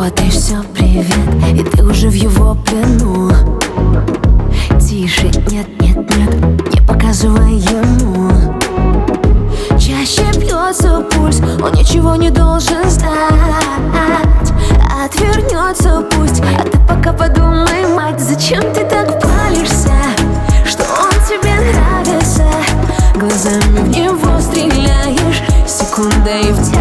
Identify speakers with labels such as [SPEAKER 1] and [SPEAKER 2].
[SPEAKER 1] Вот и все, привет, и ты уже в его плену. Тише, нет, нет, нет, не показывай ему. Чаще бьется пульс, он ничего не должен знать. Отвернется пусть, а ты пока подумай, мать, зачем ты так палишься, что он тебе нравится. Глазами в него стреляешь, секундой в